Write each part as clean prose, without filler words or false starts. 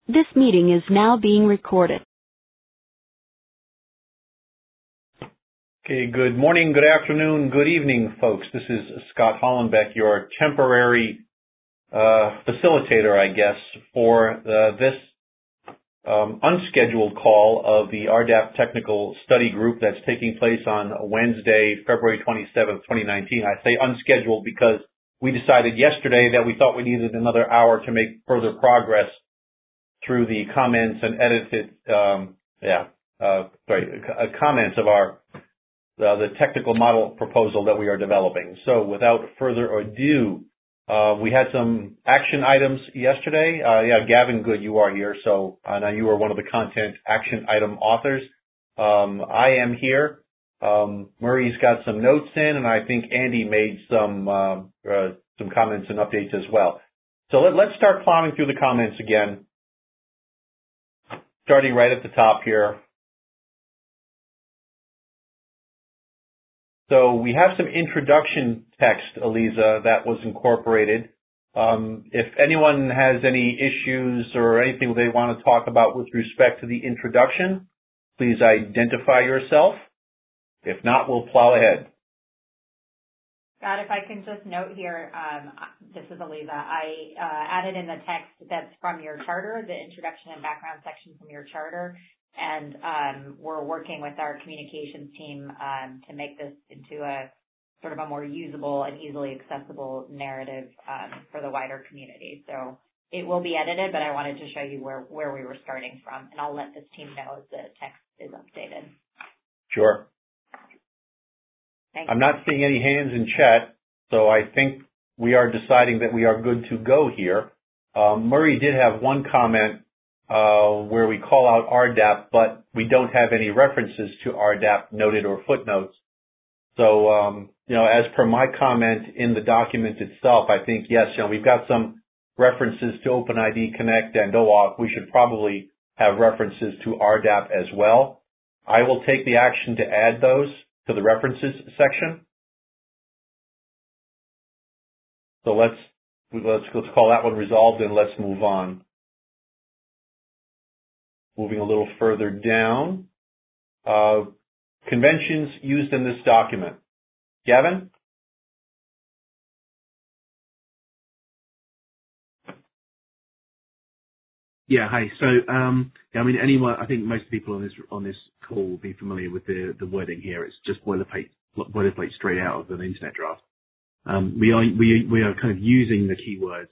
This meeting is now being recorded. Okay, good morning, good afternoon, good evening, folks. This is Scott Hollenbeck, your temporary facilitator, I guess, for this unscheduled call of the RDAP Technical Study Group that's taking place on Wednesday, February 27th, 2019. I say unscheduled because we decided yesterday that we thought we needed another hour to make further progress through the comments and edited, comments of the technical model proposal that we are developing. So without further ado, we had some action items yesterday. Gavin, good, you are here. So now you are one of the content action item authors. I am here. Murray's got some notes in, and I think Andy made some comments and updates as well. So let's start plowing through the comments again, starting right at the top here. So we have some introduction text, Eliza, that was incorporated. If anyone has any issues or anything they want to talk about with respect to the introduction, please identify yourself. If not, we'll plow ahead. Scott, if I can just note here, this is Eliza. I added in the text that's from your charter, the introduction and background section from your charter. And we're working with our communications team to make this into a sort of a more usable and easily accessible narrative for the wider community. So it will be edited, but I wanted to show you where we were starting from, and I'll let this team know as the text is updated. Sure. Thanks. I'm not seeing any hands in chat, so I think we are deciding that we are good to go here. Murray did have one comment where we call out RDAP, but we don't have any references to RDAP noted or footnotes. So, as per my comment in the document itself, I think, yes, we've got some references to OpenID Connect and OAuth. We should probably have references to RDAP as well. I will take the action to add those to the references section. So let's call that one resolved and let's move on. Moving a little further down, conventions used in this document. Gavin? Yeah, hi. So, anyone, I think most people on this call will be familiar with the wording here. It's just boilerplate straight out of an internet draft. We are kind of using the keywords,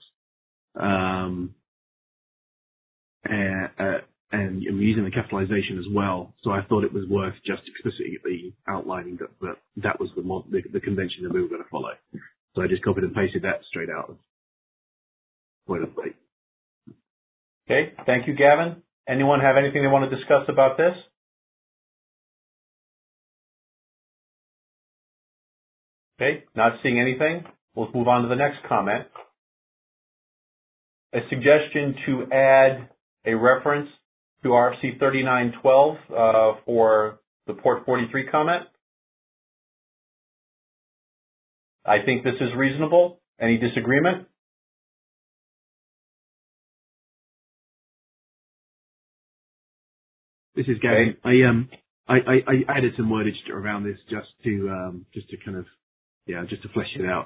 and we're using the capitalization as well. So I thought it was worth just explicitly outlining that was the convention that we were going to follow. So I just copied and pasted that straight out of boilerplate. Okay, thank you, Gavin. Anyone have anything they want to discuss about this? Okay, not seeing anything. We'll move on to the next comment. A suggestion to add a reference to RFC 3912 for the port 43 comment. I think this is reasonable. Any disagreement? This is Gavin. Okay. I added some wordage around this just to flesh it out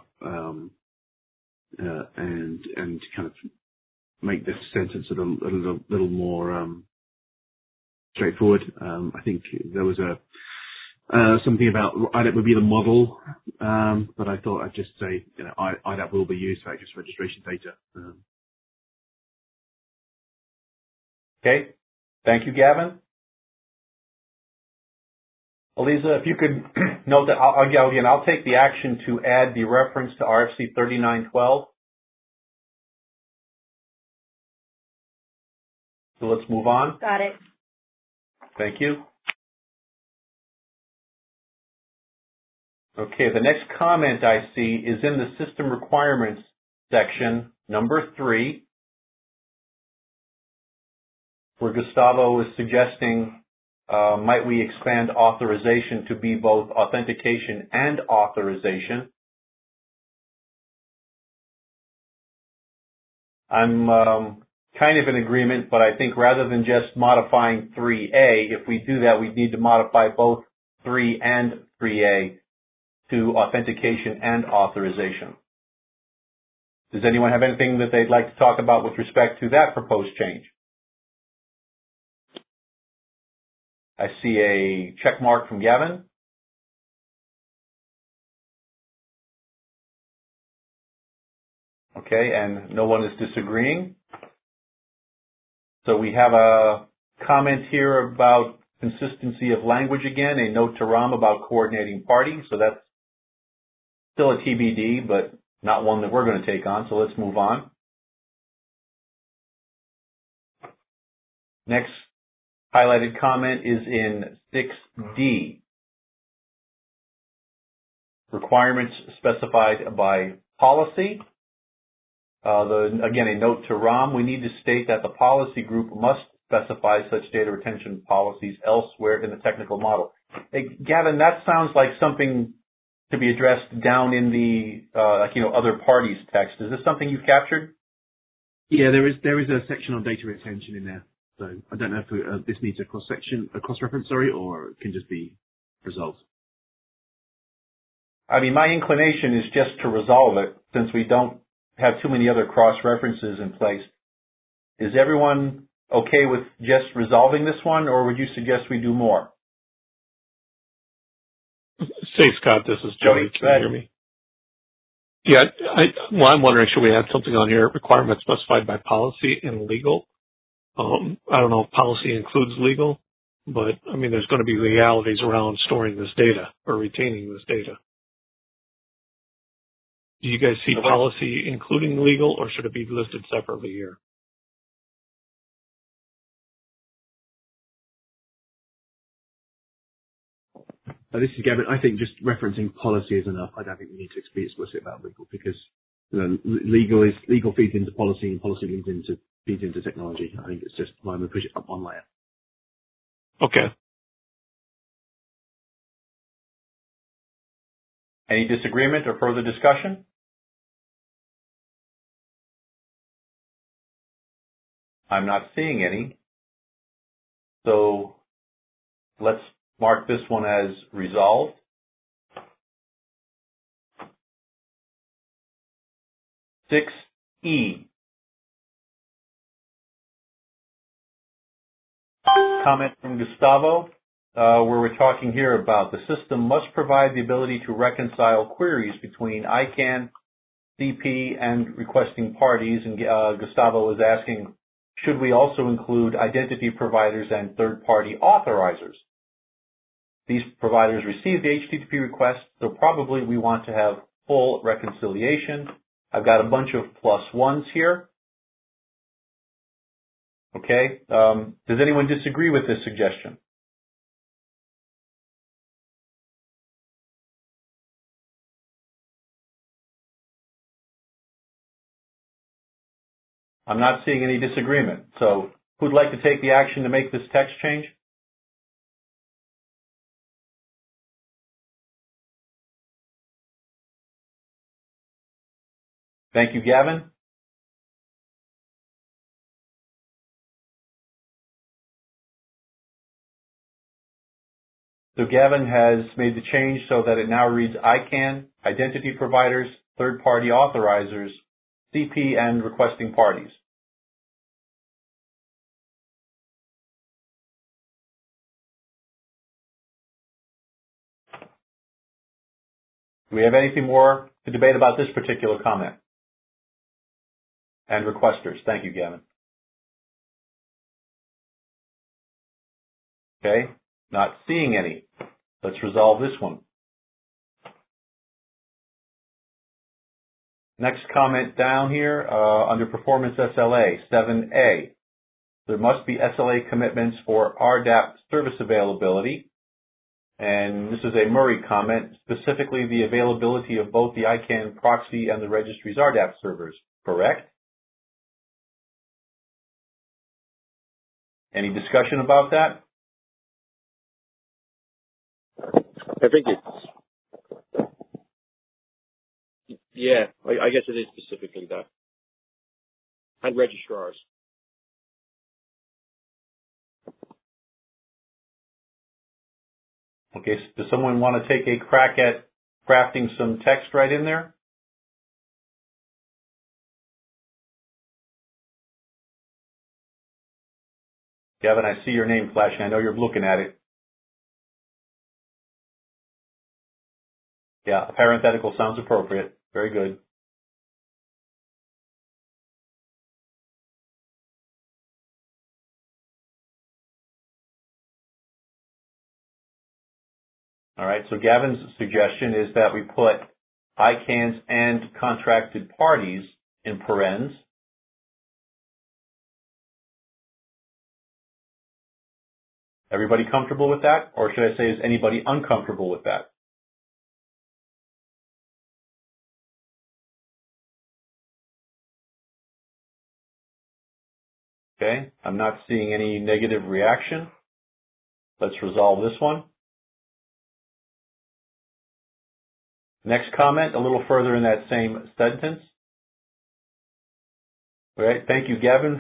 and kind of make this sentence a little more straightforward. I think there was something about IDAP would be the model, but I thought I'd just say IDAP will be used for access registration data. Okay, thank you, Gavin. Eliza, if you could note that, I'll take the action to add the reference to RFC 3912. So let's move on. Got it. Thank you. Okay, the next comment I see is in the system requirements section, number 3, where Gustavo is suggesting, might we expand authorization to be both authentication and authorization? I'm kind of in agreement, but I think rather than just modifying 3A, if we do that, we'd need to modify both 3 and 3A to authentication and authorization. Does anyone have anything that they'd like to talk about with respect to that proposed change? I see a check mark from Gavin. Okay, and no one is disagreeing. So we have a comment here about consistency of language again, a note to ROM about coordinating parties. So that's still a TBD, but not one that we're going to take on. So let's move on. Next highlighted comment is in 6D. Requirements specified by policy. Again, a note to ROM. We need to state that the policy group must specify such data retention policies elsewhere in the technical model. Hey, Gavin, that sounds like something to be addressed down in the, other parties text. Is this something you've captured? Yeah, there is a section on data retention in there. So I don't know if this needs a cross-reference, or it can just be resolved. I mean, my inclination is just to resolve it since we don't have too many other cross-references in place. Is everyone okay with just resolving this one, or would you suggest we do more? Say, Scott, this is Joey. Can you hear me? Yeah, I'm wondering, should we add something on here, requirements specified by policy and legal? I don't know if policy includes legal, but, I mean, there's going to be legalities around storing this data or retaining this data. Do you guys see policy including legal, or should it be listed separately here? This is Gavin. I think just referencing policy is enough. I don't think we need to be explicit about legal because legal feeds into policy and policy feeds into technology. I think it's just why we push it up one layer. Okay. Any disagreement or further discussion? I'm not seeing any. So let's mark this one as resolved. Six E. Comment from Gustavo, where we're talking here about the system must provide the ability to reconcile queries between ICANN, CP, and requesting parties. And Gustavo is asking, should we also include identity providers and third-party authorizers? These providers receive the HTTP request, so probably we want to have full reconciliation. I've got a bunch of +1s here. Okay. Does anyone disagree with this suggestion? I'm not seeing any disagreement. So who'd like to take the action to make this text change? Thank you, Gavin. So Gavin has made the change so that it now reads ICANN, identity providers, third-party authorizers, CP, and requesting parties. Do we have anything more to debate about this particular comment? And requesters. Thank you, Gavin. Okay. Not seeing any. Let's resolve this one. Next comment down here, under Performance SLA, 7A. There must be SLA commitments for RDAP service availability. And this is a Murray comment, specifically the availability of both the ICANN proxy and the registry's RDAP servers, correct? Any discussion about that? I think I guess it is specifically that. And registrars. Okay, does someone want to take a crack at crafting some text right in there? Gavin, I see your name flashing. I know you're looking at it. Yeah, a parenthetical sounds appropriate. Very good. All right, so Gavin's suggestion is that we put ICANNs and contracted parties in parens. Everybody comfortable with that? Or should I say, is anybody uncomfortable with that? Okay, I'm not seeing any negative reaction. Let's resolve this one. Next comment, a little further in that same sentence. All right, thank you, Gavin.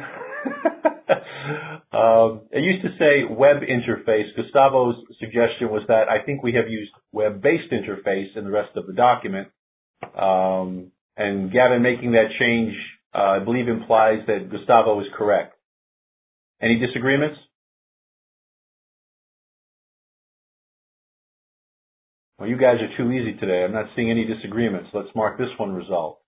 It used to say web interface. Gustavo's suggestion was that I think we have used web-based interface in the rest of the document. And Gavin making that change, I believe, implies that Gustavo is correct. Any disagreements? Well, you guys are too easy today. I'm not seeing any disagreements. Let's mark this one resolved.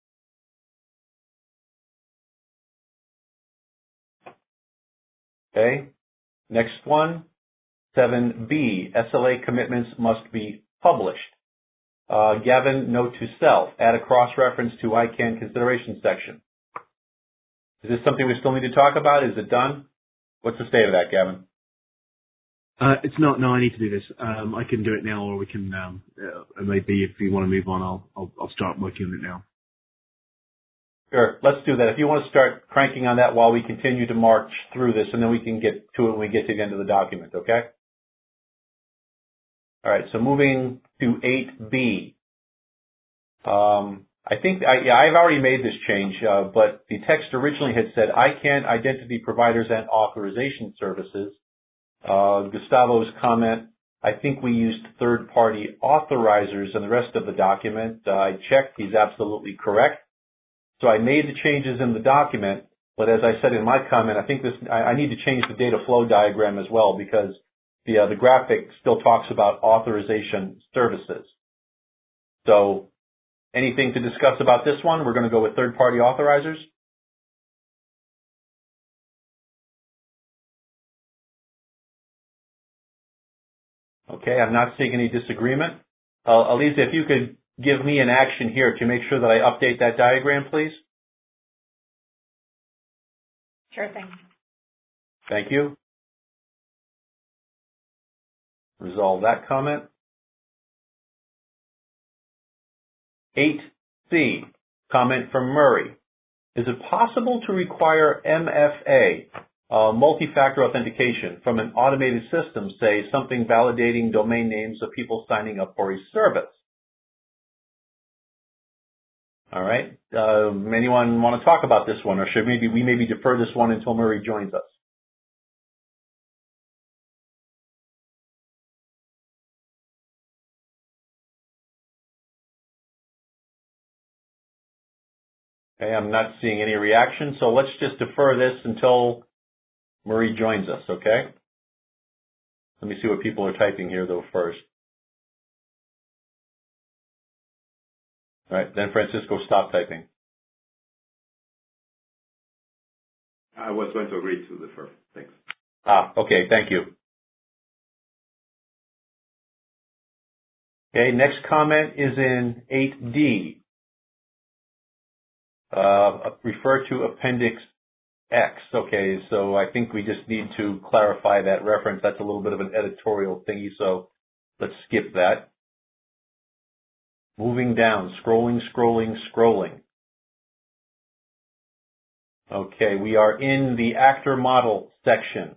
Okay. Next one, 7B, SLA commitments must be published. Gavin, note to self, add a cross-reference to ICANN consideration section. Is this something we still need to talk about? Is it done? What's the state of that, Gavin? It's not. No, I need to do this. I can do it now, or we can. Maybe if you want to move on, I'll start working on it now. Sure. Let's do that. If you want to start cranking on that while we continue to march through this, and then we can get to it when we get to the end of the document. Okay. All right. So moving to 8B. I think I've already made this change, but the text originally had said ICANN identity providers and authorization services. Gustavo's comment, I think we used third-party authorizers in the rest of the document. I checked. He's absolutely correct. So I made the changes in the document, but as I said in my comment, I think I need to change the data flow diagram as well because the graphic still talks about authorization services. So anything to discuss about this one? We're going to go with third-party authorizers. Okay, I'm not seeing any disagreement. Aliza, if you could give me an action here to make sure that I update that diagram, please. Sure thing. Thank you. Resolve that comment. 8C, comment from Murray. Is it possible to require MFA, multi-factor authentication, from an automated system, say something validating domain names of people signing up for a service? All right. Anyone want to talk about this one, or should we maybe defer this one until Murray joins us? Okay, I'm not seeing any reaction, so let's just defer this until Murray joins us, okay? Let me see what people are typing here, though, first. All right, then Francisco, stop typing. I was going to agree to the first. Thanks. Okay, thank you. Okay, next comment is in 8D. Refer to Appendix X. Okay, so I think we just need to clarify that reference. That's a little bit of an editorial thingy, so let's skip that. Moving down, scrolling. Okay, we are in the actor model section.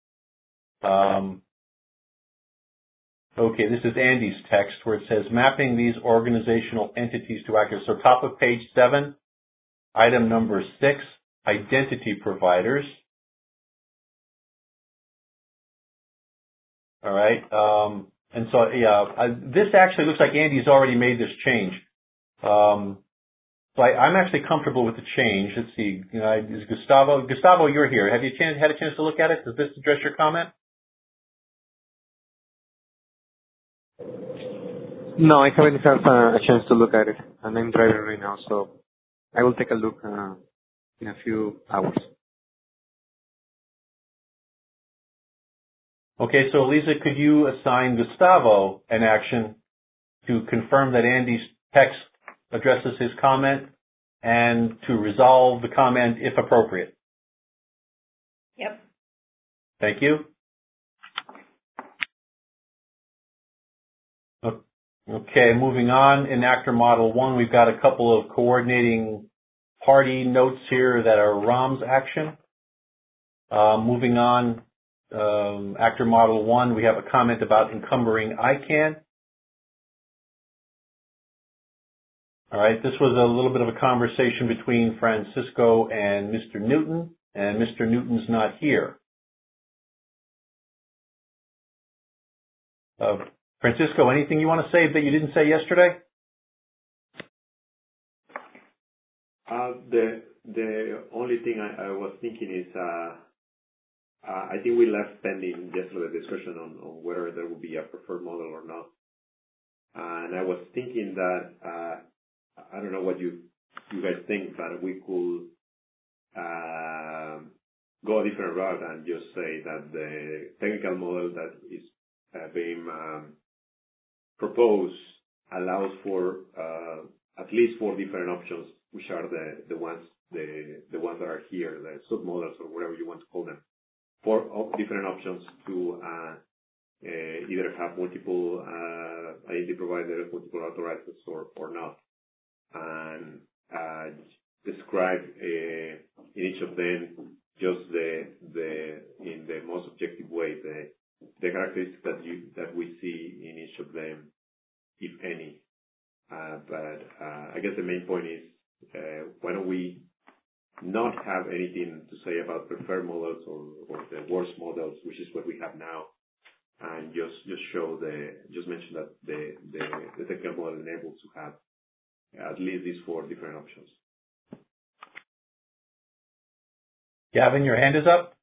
Okay, this is Andy's text where it says mapping these organizational entities to actors. So top of page 7, item number 6, identity providers. All right. And so, this actually looks like Andy's already made this change. So I'm actually comfortable with the change. Let's see, is Gustavo? Gustavo, you're here. Have you had a chance to look at it? Does this address your comment? No, I haven't had a chance to look at it, and I'm driving right now, so I will take a look in a few hours. Okay, so Lisa, could you assign Gustavo an action to confirm that Andy's text addresses his comment and to resolve the comment if appropriate? Yep. Thank you. Okay, moving on. In Actor Model 1, we've got a couple of coordinating party notes here that are ROM's action. Moving on, Actor Model 1, we have a comment about encumbering ICANN. All right, this was a little bit of a conversation between Francisco and Mr. Newton, and Mr. Newton's not here. Francisco, anything you want to say that you didn't say yesterday? The only thing I was thinking is I think we left pending yesterday discussion on whether there will be a preferred model or not. And I was thinking that I don't know what you guys think, but we could go a different route and just say that the technical model that is being proposed allows for at least 4 different options, which are the ones that are here, the submodels or whatever you want to call them. 4 different options to either have multiple identity providers, multiple authorizers, or not, and describe in each of them just in the most objective way the characteristics that we see in each of them, if any. But I guess the main point is why don't we not have anything to say about preferred models or the worst models, which is what we have now, and just mention that the technical model enables to have at least these 4 different options. Gavin, your hand is up.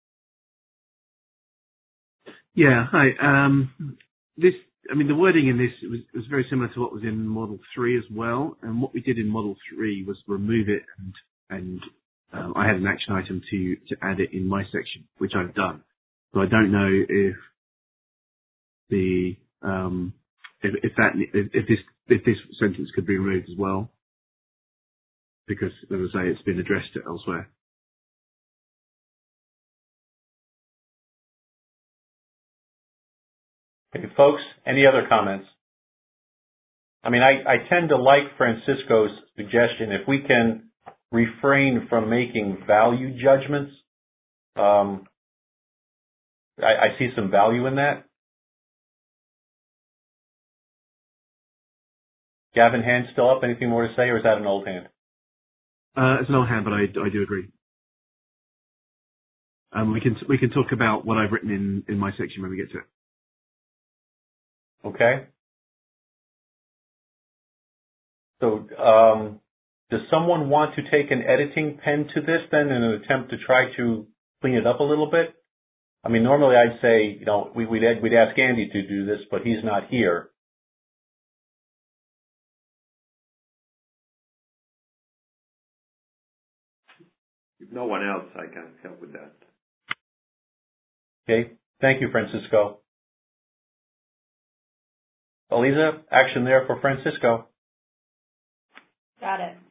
Yeah, hi. The wording in this was very similar to what was in Model 3 as well. And what we did in Model 3 was remove it, and I had an action item to add it in my section, which I've done. So I don't know if this sentence could be removed as well, because, as I say, it's been addressed elsewhere. Okay, folks, any other comments? I tend to like Francisco's suggestion. If we can refrain from making value judgments, I see some value in that. Gavin, hand still up? Anything more to say, or is that an old hand? It's an old hand, but I do agree. We can talk about what I've written in my section when we get to it. Okay. So, does someone want to take an editing pen to this then in an attempt to try to clean it up a little bit? Normally I'd say, we'd ask Andy to do this, but he's not here. If no one else, I can help with that. Okay. Thank you, Francisco. Eliza, action there for Francisco. Got it.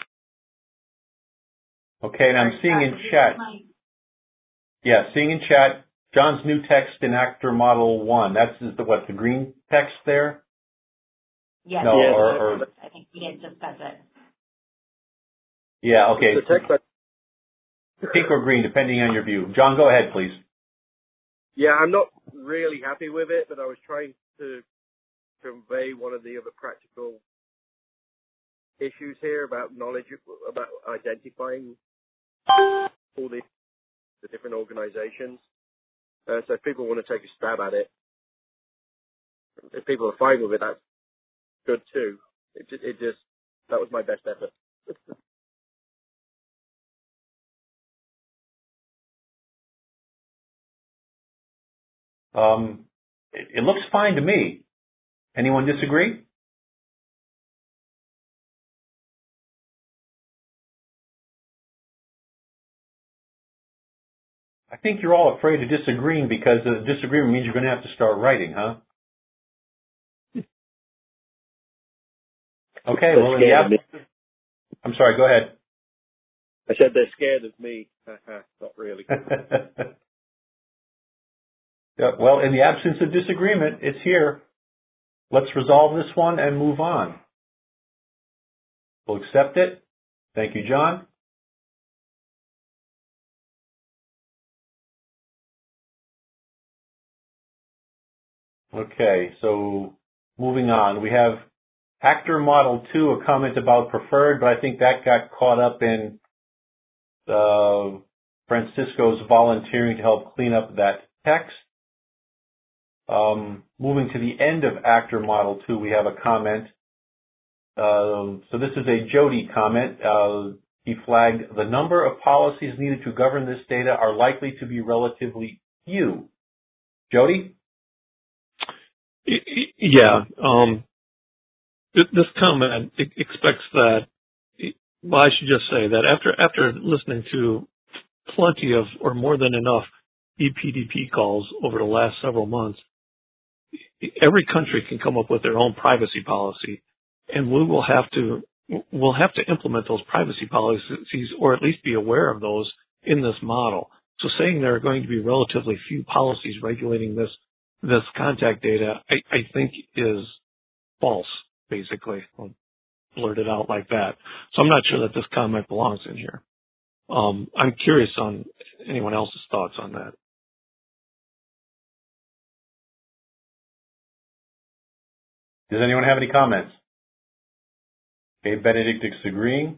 Okay, and I'm seeing in chat. Yeah, seeing in chat, John's new text in Actor Model 1. That's the green text there? Yes. No, or I think we didn't discuss it. Yeah, okay. The text, Pink or green, depending on your view. John, go ahead, please. Yeah, I'm not really happy with it, but I was trying to convey one of the other practical issues here about knowledge, about identifying all the different organizations. So if people want to take a stab at it, if people are fine with it, that's good too. That was my best effort. It looks fine to me. Anyone disagree? I think you're all afraid of disagreeing because disagreement means you're going to have to start writing, huh? Okay, well, I'm sorry, go ahead. I said they're scared of me. Not really. Yeah, well, in the absence of disagreement, it's here. Let's resolve this one and move on. We'll accept it. Thank you, John. Okay, so moving on. We have Actor Model 2, a comment about preferred, but I think that got caught up in Francisco's volunteering to help clean up that text. Moving to the end of Actor Model 2, we have a comment. So this is a Jody comment. He flagged, the number of policies needed to govern this data are likely to be relatively few. Jody? Yeah. This comment expects that, well, I should just say that after listening to plenty of, or more than enough, EPDP calls over the last several months, every country can come up with their own privacy policy, and we'll have to implement those privacy policies, or at least be aware of those in this model. So saying there are going to be relatively few policies regulating this contact data, I think is false, basically. I'll blurt it out like that. So I'm not sure that this comment belongs in here. I'm curious on anyone else's thoughts on that. Does anyone have any comments? Okay, Benedict is agreeing.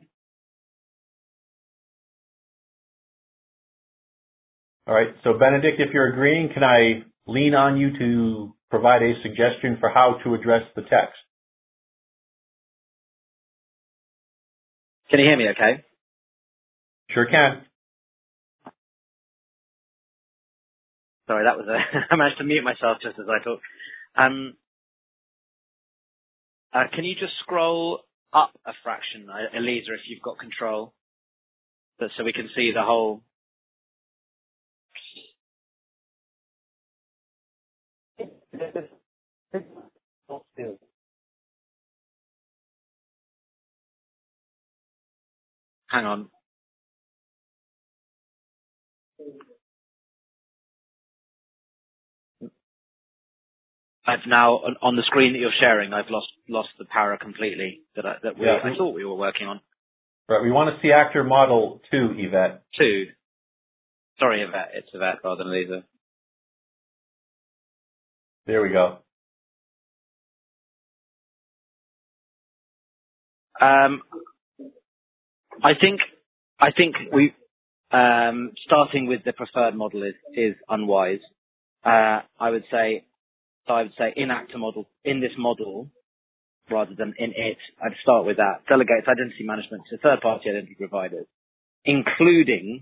All right, so Benedict, if you're agreeing, can I lean on you to provide a suggestion for how to address the text? Can you hear me okay? Sure can. Sorry, that was I managed to mute myself just as I talked. Can you just scroll up a fraction, Elisa, if you've got control, so we can see the whole. Hang on. I've now, on the screen that you're sharing, I've lost the power completely I thought we were working on. Right, we want to see Actor Model 2, Yvette. 2. Sorry, Yvette. It's Yvette rather than Lisa. There we go. I think we starting with the preferred model is unwise. I would say in Actor Model, in this model, rather than in it, I'd start with that. Delegates identity management to third-party identity providers, including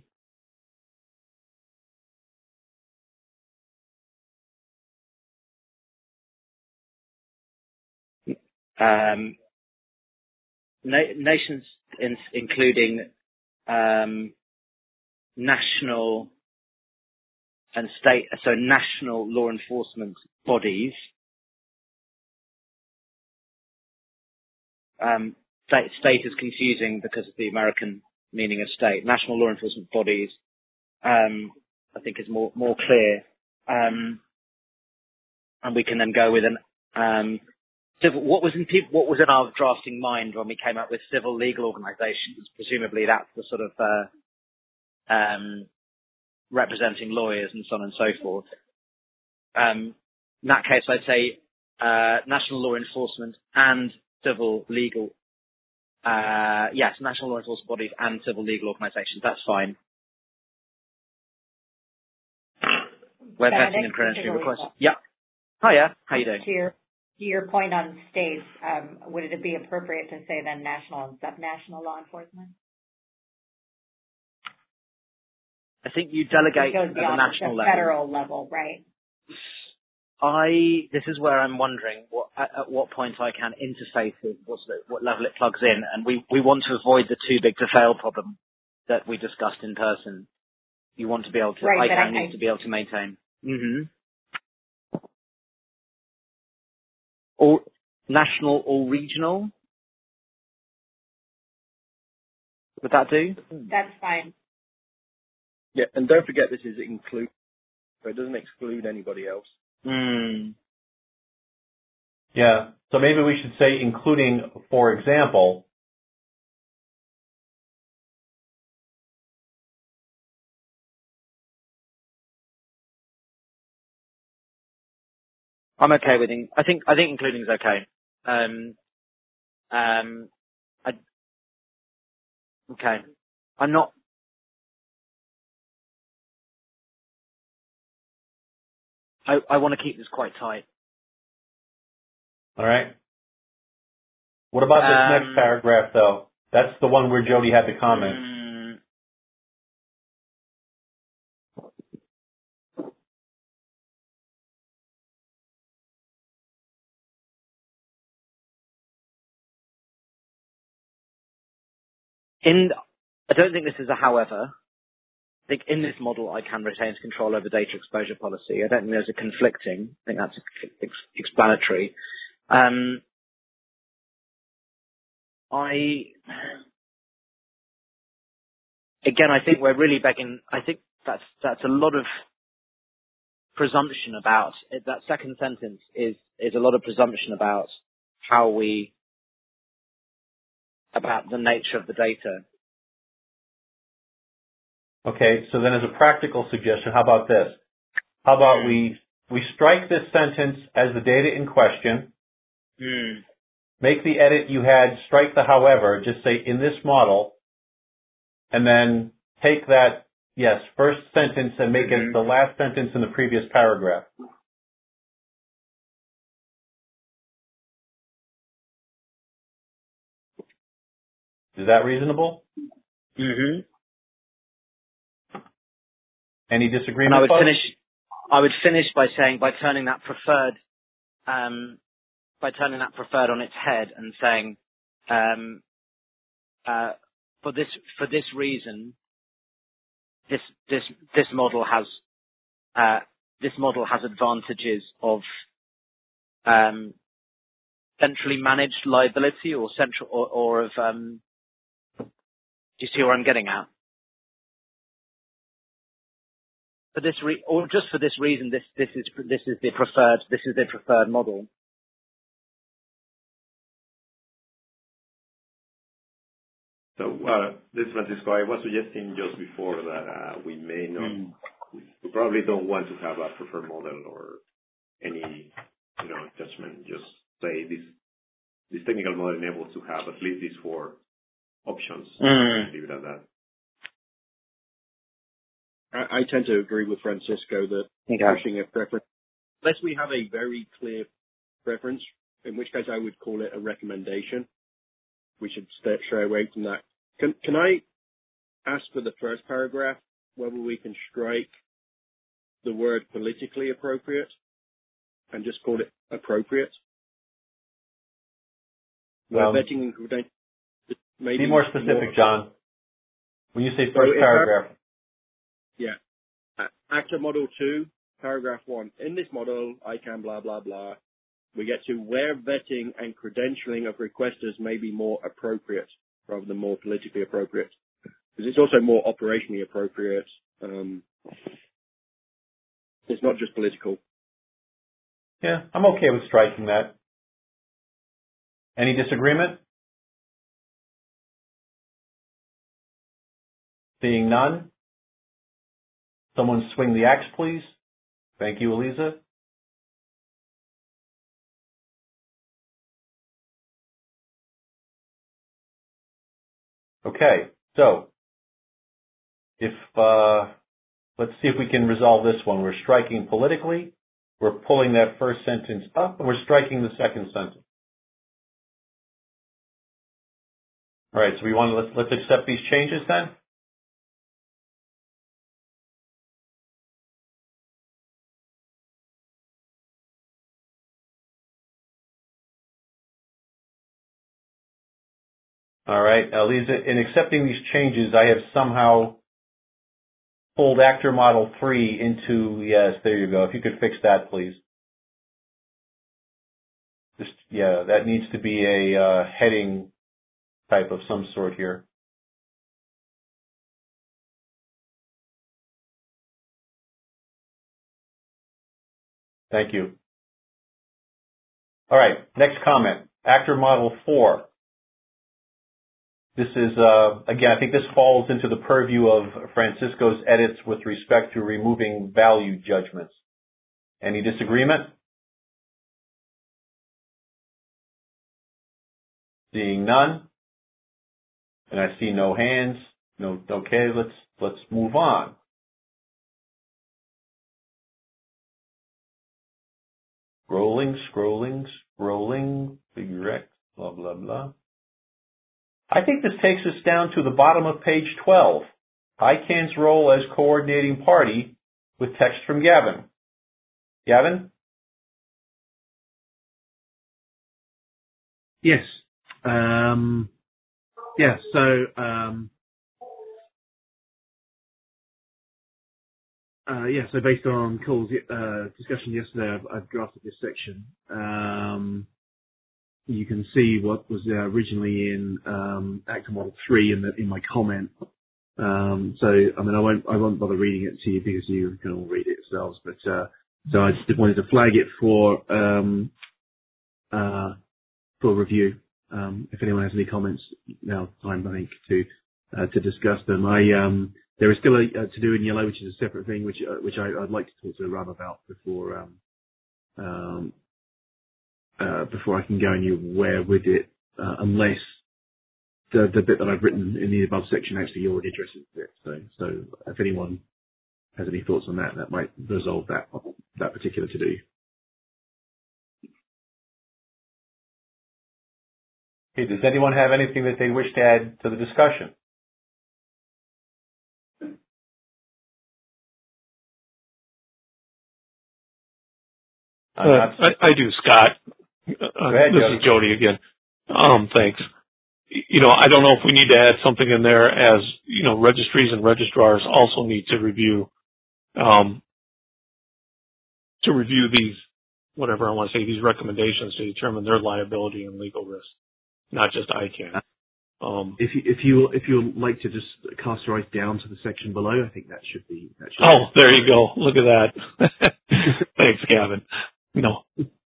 nations, including national and state, so national law enforcement bodies. State is confusing because of the American meaning of state. National law enforcement bodies, I think, is more clear. And we can then go with an civil. What was in our drafting mind when we came up with civil legal organisations? Presumably, that's the sort of representing lawyers and so on and so forth. In that case, I'd say national law enforcement and civil legal, national law enforcement bodies and civil legal organisations. That's fine. Web vetting and credentialing requests. Yeah. Hiya. How you doing? Here. To your point on states, would it be appropriate to say then national and subnational law enforcement? I think you delegate at the national level. Federal level, right? This is where I'm wondering at what point I can interface with what level it plugs in, and we want to avoid the too big to fail problem that we discussed in person. You want to be able to, right, ICANN needs to be able to maintain. Or national or regional? Would that do? That's fine. Yeah, and don't forget this is include, so it doesn't exclude anybody else. Yeah. So maybe we should say including, for example. I'm okay with I think including is okay. Okay. I'm not. I want to keep this quite tight. All right. What about this next paragraph, though? That's the one where Jody had the comment. I don't think this is a however. I think in this model, ICANN retains control over data exposure policy. I don't think there's a conflicting. I think that's explanatory. I think we're really begging. I think that's a lot of presumption about it. That second sentence is a lot of presumption about about the nature of the data. Okay, so then as a practical suggestion, how about this? How about we strike this sentence as the data in question, make the edit you had, strike the however, just say in this model, and then take that, first sentence and make it the last sentence in the previous paragraph. Is that reasonable? Any disagreement? And I would finish by saying, by turning that preferred on its head and saying, for this reason, this model has advantages of centrally managed liability or central or of. Do you see where I'm getting at? For this for this reason, this is the preferred model. So, this is Francisco. I was suggesting just before that we may not, we probably don't want to have a preferred model or any, judgment. Just say this technical model enables to have at least these four options. Leave it at that. I tend to agree with Francisco that pushing a preference, unless we have a very clear preference, in which case I would call it a recommendation. We should stray away from that. Can I ask for the first paragraph whether we can strike the word politically appropriate and just call it appropriate? Well, vetting and credentials. Be more specific, John. When you say first paragraph. Actor Model 2, Paragraph 1. In this model, ICANN blah, blah, blah. We get to where vetting and credentialing of requesters may be more appropriate rather than more politically appropriate. Because it's also more operationally appropriate. It's not just political. Yeah, I'm okay with striking that. Any disagreement? Seeing none? Someone swing the axe, please. Thank you, Eliza. Okay, so if let's see if we can resolve this one. We're striking politically. We're pulling that first sentence up and we're striking the second sentence. All right, so we want to let's accept these changes then. All right, Lisa, in accepting these changes, I have somehow pulled actor model 3 into, yes, there you go. If you could fix that, please. Just, yeah, that needs to be a heading type of some sort here. Thank you. All right, next comment. Actor model 4. This is, again, I think this falls into the purview of Francisco's edits with respect to removing value judgments. Any disagreement? Seeing none. And I see no hands. No, okay, let's move on. Scrolling, figure X, blah, blah, blah. I think this takes us down to the bottom of page 12. ICANN's role as coordinating party with text from Gavin. Gavin? Yes. So based on Cole's discussion yesterday, I've drafted this section. You can see what was originally in Actor Model 3 in my comment. So I mean, I won't bother reading it to you because you can all read it yourselves. But so I just wanted to flag it for review. If anyone has any comments, now's the time, I think, to discuss them. There is still a to do in yellow, which is a separate thing, which I'd like to talk to Ram about before I can go anywhere with it, unless the bit that I've written in the above section actually already addresses it. So if anyone has any thoughts on that might resolve that particular to do. Okay, does anyone have anything that they wish to add to the discussion? I do, Scott. Go ahead, this is Jody again. Thanks. I don't know if we need to add something in there as, registries and registrars also need to review these, whatever I want to say, these recommendations to determine their liability and legal risk, not just ICANN. If you like to just cast your eyes down to the section below, I think that should be. Oh, there you go. Look at that. Thanks, Gavin. No.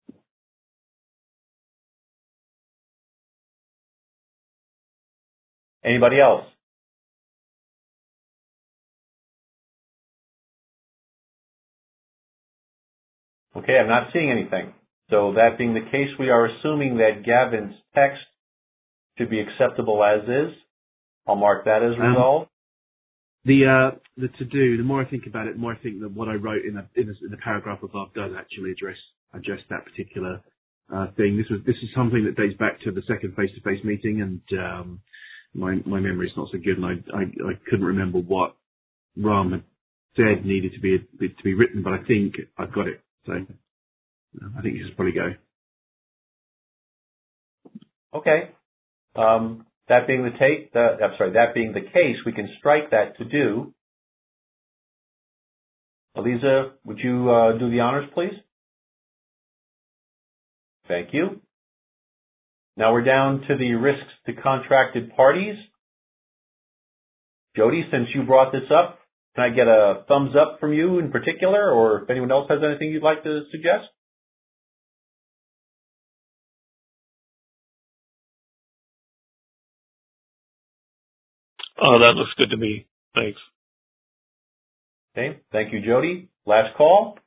Anybody else? Okay, I'm not seeing anything. So that being the case, we are assuming that Gavin's text should be acceptable as is. I'll mark that as resolved. The to-do, the more I think about it, the more I think that what I wrote in the paragraph above does actually address that particular thing. This is something that dates back to the second face-to-face meeting, and my memory is not so good, and I couldn't remember what Ram had said needed to be written, but I think I've got it. So I think you should probably go. Okay. That being the case, we can strike that to do. Eliza, would you do the honors, please? Thank you. Now we're down to the risks to contracted parties. Jody, since you brought this up, can I get a thumbs up from you in particular, or if anyone else has anything you'd like to suggest? That looks good to me. Thanks. Okay. Thank you, Jody. Last call.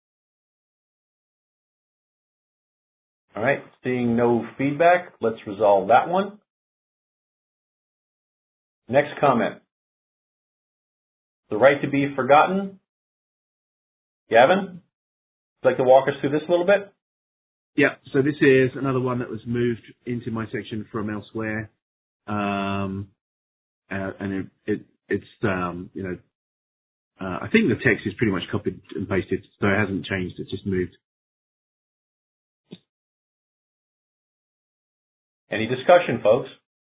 All right. Seeing no feedback, let's resolve that one. Next comment. The right to be forgotten. Gavin? Would you like to walk us through this a little bit? Yeah. So this is another one that was moved into my section from elsewhere. And it's I think the text is pretty much copied and pasted, so it hasn't changed. It's just moved. Any discussion, folks?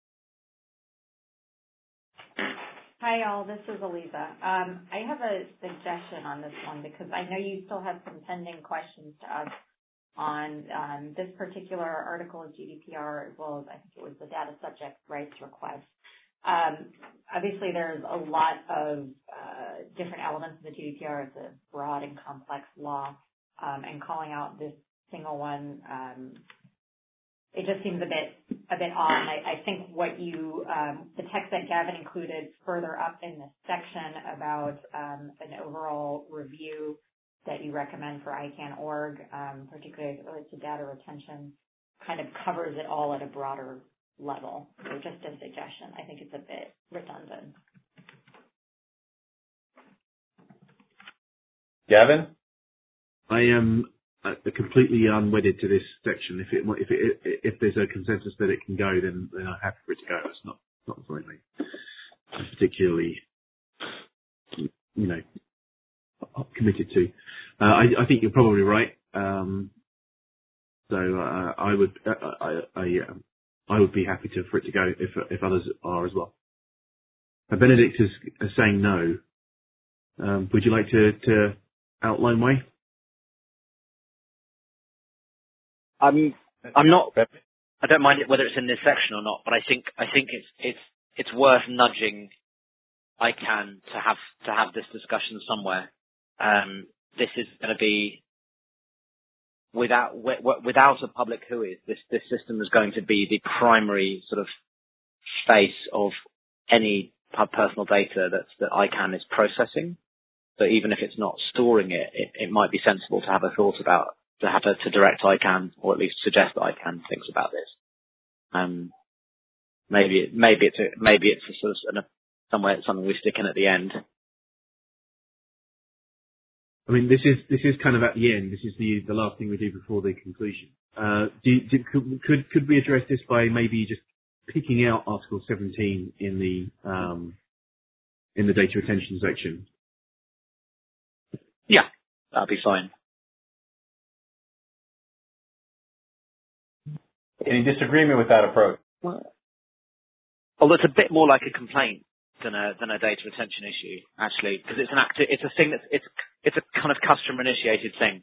Hi, all. This is Aliza. I have a suggestion on this one because I know you still have some pending questions to us on this particular article of GDPR, as well as I think it was the data subject rights request. Obviously, there's a lot of different elements of the GDPR. It's a broad and complex law, and calling out this single one, it just seems a bit odd. And I think what you, the text that Gavin included further up in this section about an overall review that you recommend for ICANN.org, particularly as it relates to data retention, kind of covers it all at a broader level. So just a suggestion. I think it's a bit redundant. Gavin? I am completely unwedded to this section. If there's a consensus that it can go, then I'm happy for it to go. It's not something I'm particularly, committed to. I think you're probably right. So I would be happy for it to go if others are as well. Benedict is saying no. Would you like to outline why? I'm not. I don't mind it whether it's in this section or not, but I think it's worth nudging ICANN to have this discussion somewhere. This is going to be without a public WHOIS. This system is going to be the primary sort of face of any personal data that ICANN is processing. So even if it's not storing it, it might be sensible to have a thought about to direct ICANN, or at least suggest that ICANN thinks about this. Maybe it's a sort of something we stick in at the end. I mean, this is kind of at the end. This is the last thing we do before the conclusion. Could we address this by maybe just picking out Article 17 in the data retention section? Yeah, that'll be fine. Any disagreement with that approach? Well, although it's a bit more like a complaint than a data retention issue, actually, because it's a thing it's a kind of customer initiated thing.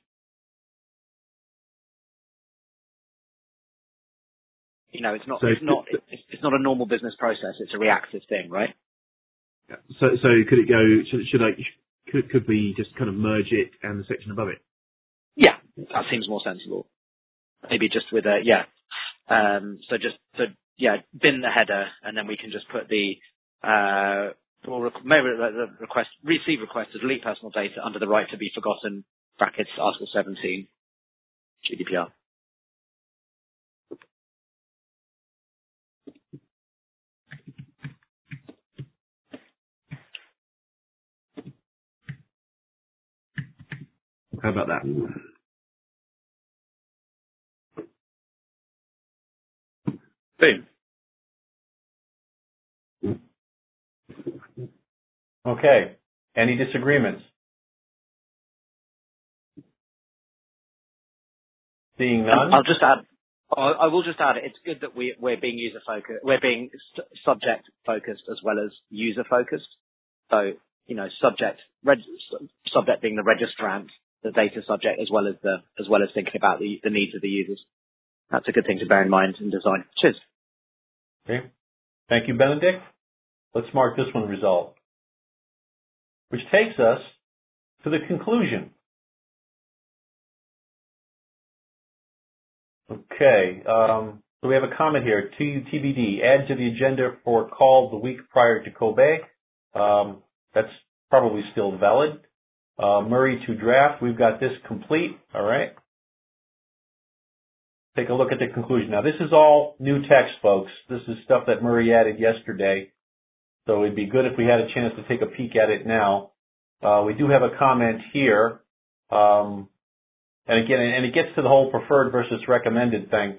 It's not a normal business process. It's a reactive thing, right? Yeah. So could it go? Could we just kind of merge it and the section above it? Yeah, that seems more sensible. Maybe just with bin the header, and then we can just put the receive request to delete personal data under the right to be forgotten, brackets, Article 17, GDPR. How about that? Boom. Okay. Any disagreements? Seeing none? I'll just add. I will just add. It's good that we're being user focused. We're being subject focused as well as user focused. So subject being the registrant, the data subject, as well as thinking about the needs of the users. That's a good thing to bear in mind in design. Cheers. Okay. Thank you, Benedict. Let's mark this one resolved. Which takes us to the conclusion. Okay. So we have a comment here. TBD. Add to the agenda for call the week prior to Kobe. That's probably still valid. Murray to draft. We've got this complete. All right. Take a look at the conclusion. Now, this is all new text, folks. This is stuff that Murray added yesterday. So it'd be good if we had a chance to take a peek at it now. We do have a comment here. And again, and it gets to the whole preferred versus recommended thing.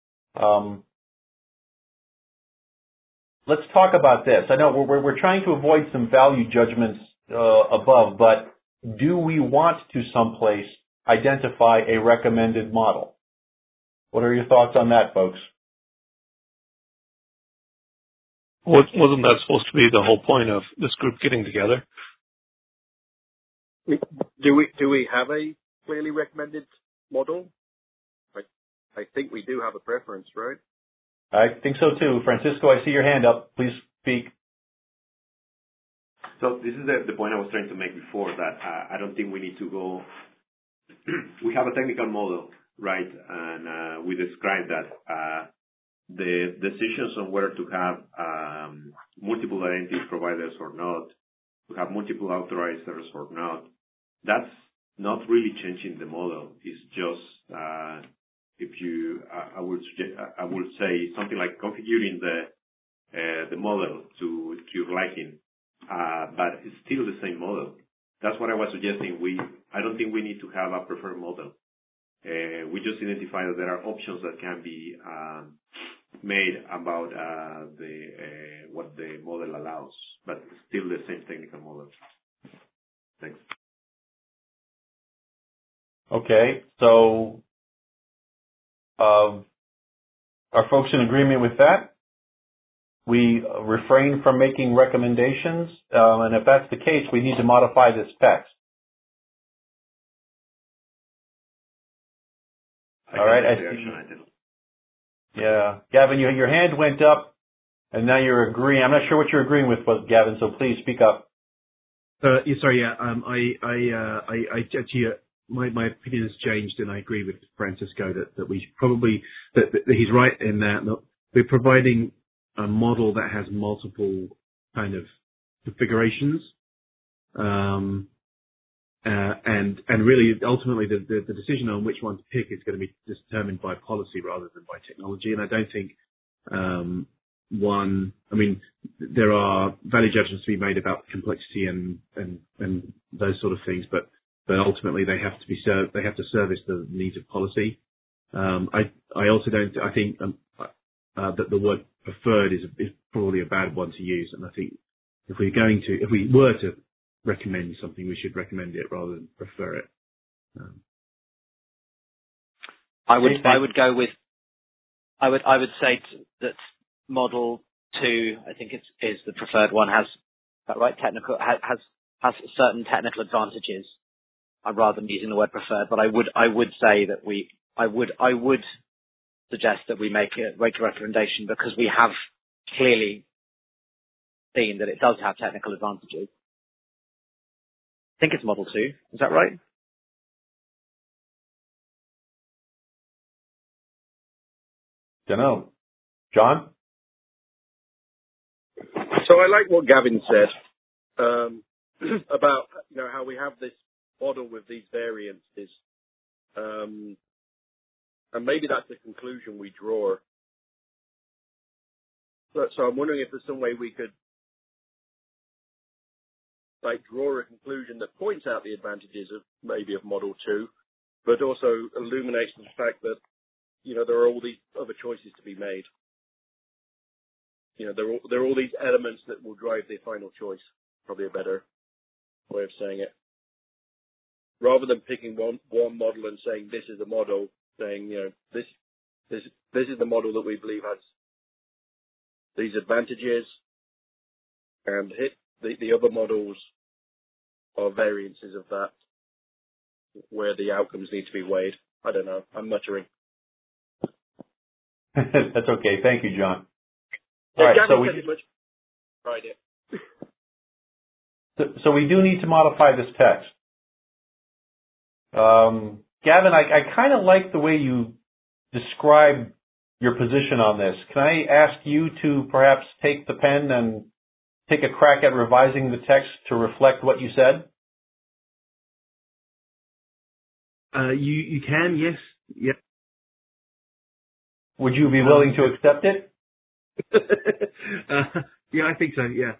Let's talk about this. I know we're trying to avoid some value judgments above, but do we want to someplace identify a recommended model? What are your thoughts on that, folks? Wasn't that supposed to be the whole point of this group getting together? Do we have a clearly recommended model? I think we do have a preference, right? I think so too. Francisco, I see your hand up. Please speak. So this is the point I was trying to make before, that I don't think we need to go. We have a technical model, right? And we described that the decisions on whether to have multiple identity providers or not, to have multiple authorizers or not, that's not really changing the model. It's just I would say something like configuring the model to your liking, but it's still the same model. That's what I was suggesting. I don't think we need to have a preferred model. We just identify that there are options that can be made about what the model allows, but it's still the same technical model. Thanks. Okay, so are folks in agreement with that? We refrain from making recommendations, and if that's the case, we need to modify this text. All right. Yeah, Gavin, your hand went up, and now you're agreeing. I'm not sure what you're agreeing with, Gavin. So please speak up. Sorry. Yeah. I actually, my opinion has changed, and I agree with Francisco that we should probably that he's right in that we're providing a model that has multiple kind of configurations, and really ultimately the decision on which one to pick is going to be determined by policy rather than by technology. And I don't think there are value judgments to be made about complexity and those sort of things, but ultimately they have to service the needs of policy. I also don't. I think that the word preferred is probably a bad one to use, and I think if we were to recommend something, we should recommend it rather than prefer it. I would go with. I would say that model 2, I think is the preferred one, has that right technical has certain technical advantages. I'd rather than using the word preferred, but I would say that I would suggest that we make a recommendation because we have clearly seen that it does have technical advantages. I think it's model 2. Is that right? Don't know. John? So I like what Gavin said about how we have this model with these variances, and maybe that's the conclusion we draw. So I'm wondering if there's some way we could draw a conclusion that points out the advantages of model 2, but also illuminates the fact that there are all these other choices to be made. There are all these elements that will drive the final choice. Probably a better way of saying it. Rather than picking one model and saying this is the model, saying this is the model that we believe has these advantages, and the other models are variances of that, where the outcomes need to be weighed. I don't know. I'm muttering. That's okay. Thank you, John. All right, so we do need to modify this text. Gavin, I kind of like the way you describe your position on this. Can I ask you to perhaps take the pen and take a crack at revising the text to reflect what you said? You can, yes. Yep. Would you be willing to accept it? Yeah, I think so, yeah.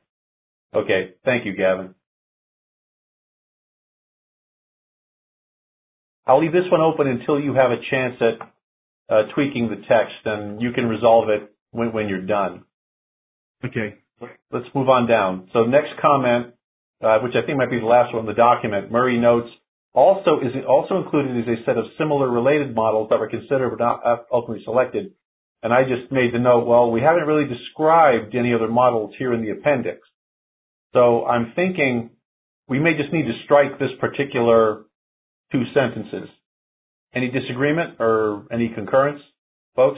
Okay, thank you, Gavin. I'll leave this one open until you have a chance at tweaking the text, and you can resolve it when you're done. Okay. Let's move on down. So next comment, which I think might be the last one in the document, Murray notes, also included is a set of similar related models that were considered but not ultimately selected. And I just made the note, well, we haven't really described any other models here in the appendix. So I'm thinking we may just need to strike this particular 2 sentences. Any disagreement or any concurrence, folks?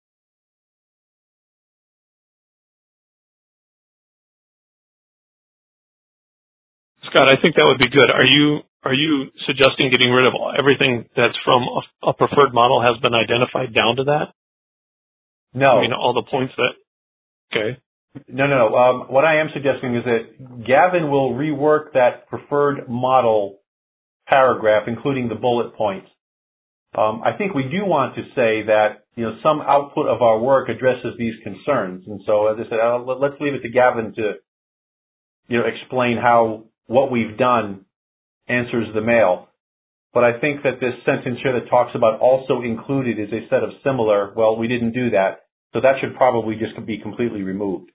Scott, I think that would be good. Are you suggesting getting rid of everything that's from a preferred model has been identified down to that? No. I mean, all the points that, okay. No. What I am suggesting is that Gavin will rework that preferred model paragraph, including the bullet points. I think we do want to say that, some output of our work addresses these concerns. And so, as I said, let's leave it to Gavin to, explain how what we've done answers the mail. But I think that this sentence here that talks about also included is a set of similar, well, we didn't do that. So that should probably just be completely removed.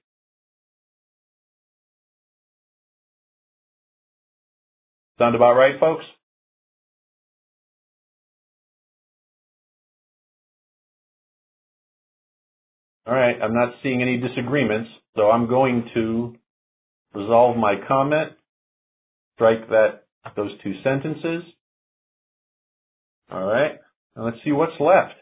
Sound about right, folks? All right, I'm not seeing any disagreements, so I'm going to resolve my comment, strike those 2 sentences. All right, now let's see what's left.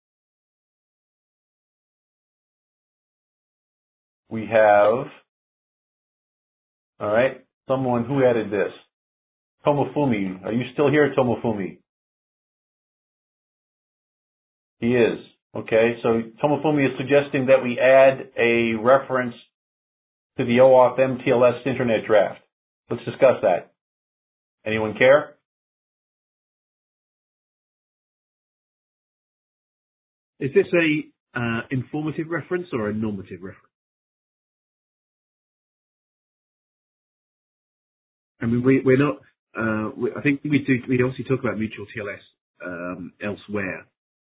We have, all right, someone who added this. Tomofumi, are you still here, Tomofumi? He is. Okay, so Tomofumi is suggesting that we add a reference to the OAuth MTLS Internet draft. Let's discuss that. Anyone care? Is this a informative reference or a normative reference? I mean, we're not. I think we do. We obviously talk about mutual TLS elsewhere.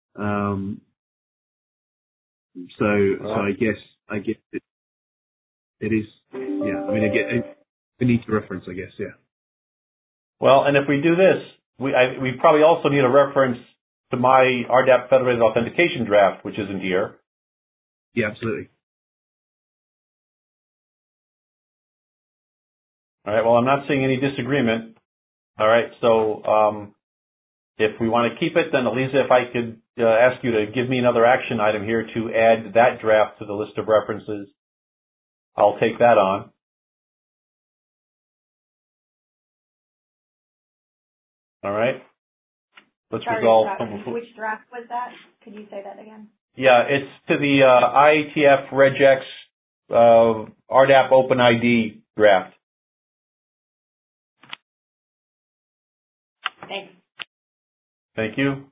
So I guess it is. Yeah. I mean, we need to reference. I guess. Yeah. Well, and if we do this, we probably also need a reference to my RDAP Federated Authentication draft, which isn't here. Yeah, absolutely. All right. Well, I'm not seeing any disagreement. All right. So if we want to keep it, then Elisa, if I could ask you to give me another action item here to add that draft to the list of references, I'll take that on. All right. Let's resolve. Which draft was that? Could you say that again? Yeah, it's to the IETF regex RDAP OpenID draft. Thanks. Thank you.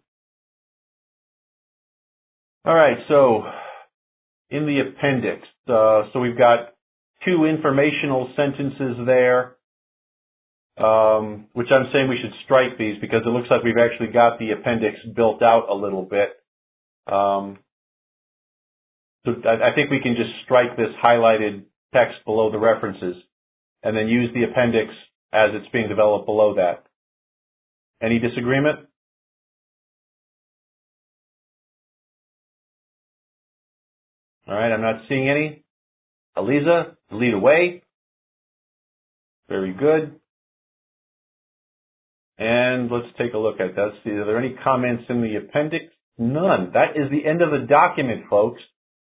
All right, so in the appendix, so we've got 2 informational sentences there, which I'm saying we should strike these because it looks like we've actually got the appendix built out a little bit. So I think we can just strike this highlighted text below the references and then use the appendix as it's being developed below that. Any disagreement? All right, I'm not seeing any. Eliza, lead away. Very good. And let's take a look at that. See, are there any comments in the appendix? None. That is the end of the document, folks.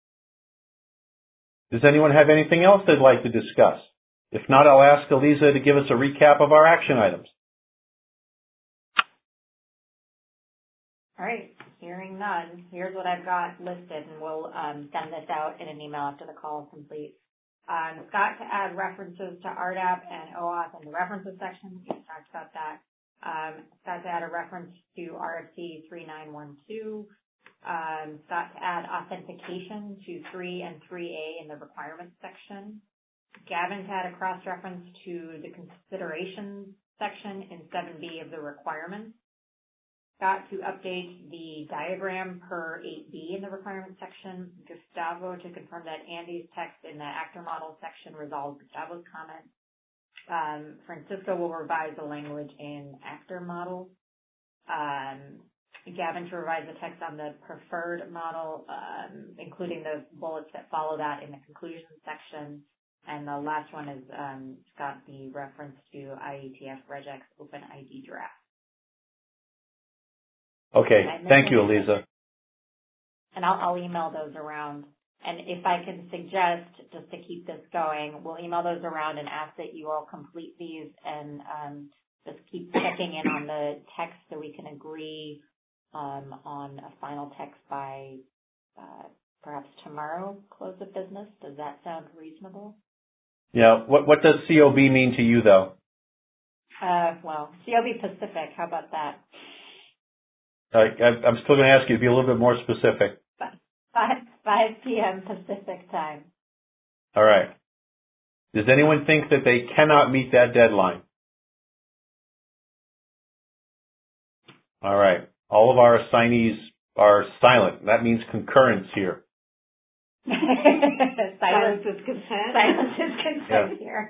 Does anyone have anything else they'd like to discuss? If not, I'll ask Eliza to give us a recap of our action items. All right. Hearing none, here's what I've got listed, and we'll send this out in an email after the call is complete. Scott to add references to RDAP and OAuth in the references section. We talked about that. Scott to add a reference to RFC 3912. Scott to add authentication to 3 and 3A in the requirements section. Gavin to add a cross-reference to the considerations section in 7B of the requirements. Scott to update the diagram per 8B in the requirements section, Gustavo to confirm that Andy's text in the actor model section resolves Gustavo's comment. Francisco will revise the language in actor model. Gavin to revise the text on the preferred model, including the bullets that follow that in the conclusion section. And the last one is Scott, the reference to IETF regex open ID draft. Okay. Thank you, Eliza. And I'll email those around. And if I can suggest, just to keep this going, we'll email those around and ask that you all complete these and just keep checking in on the text so we can agree on a final text by perhaps tomorrow, close of business. Does that sound reasonable? Yeah. What does COB mean to you, though? Well, COB Pacific, how about that? I'm still going to ask you to be a little bit more specific. 5 p.m. Pacific time. All right. Does anyone think that they cannot meet that deadline? All right. All of our assignees are silent. That means concurrence here. Silence is consent. Silence is consent here.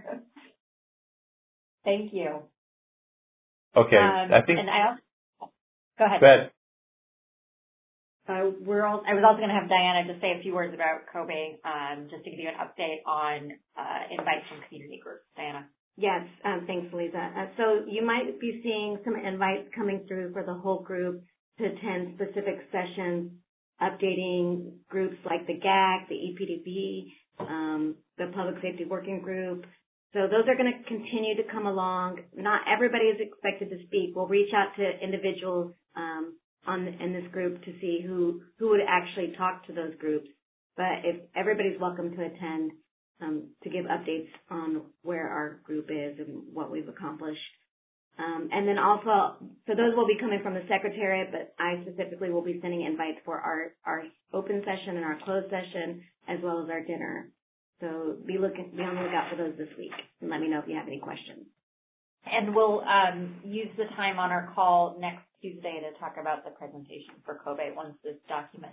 Thank you. Okay. I think. And I also, go ahead. Go ahead. I was also going to have Diana just say a few words about Kobe, just to give you an update on invites from community groups. Diana. Yes, thanks, Lisa. So you might be seeing some invites coming through for the whole group to attend specific sessions, updating groups like the GAC, the EPDB, the Public Safety Working Group. So those are going to continue to come along. Not everybody is expected to speak. We'll reach out to individuals in this group to see who would actually talk to those groups. But if everybody's welcome to attend to give updates on where our group is and what we've accomplished. And then also, so those will be coming from the Secretariat, but I specifically will be sending invites for our open session and our closed session, as well as our dinner. So be on the lookout for those this week, and let me know if you have any questions. And we'll use the time on our call next Tuesday to talk about the presentation for Kobe once this document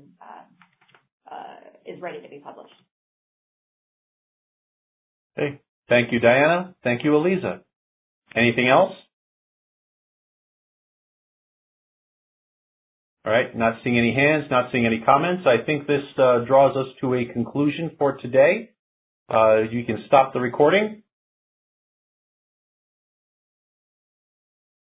is ready to be published. Okay. Thank you, Diana. Thank you, Eliza. Anything else? All right. Not seeing any hands, not seeing any comments. I think this draws us to a conclusion for today. You can stop the recording.